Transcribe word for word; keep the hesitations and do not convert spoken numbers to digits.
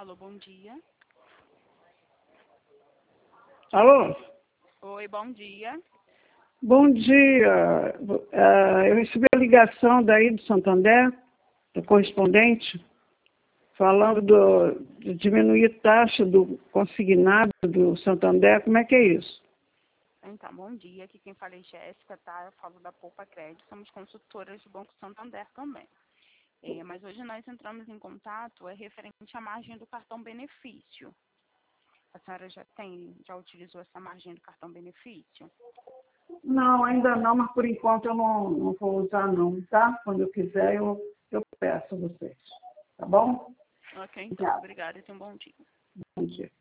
Alô, bom dia. Alô? Oi, bom dia. Bom dia. Uh, eu recebi a ligação daí do Santander, do correspondente, falando do, de diminuir a taxa do consignado do Santander. Como é que é isso? Então, bom dia. Aqui quem fala é Jéssica, tá? Eu falo da Poupa Crédito. Somos consultoras do Banco Santander também. É, mas hoje nós entramos em contato é referente à margem do cartão benefício. A senhora já tem, já utilizou essa margem do cartão benefício? Não, ainda não, mas por enquanto eu não, não vou usar não, tá? Quando eu quiser eu, eu peço a vocês, tá bom? Ok, então. Obrigada. Obrigada e tenha um bom dia. Bom dia.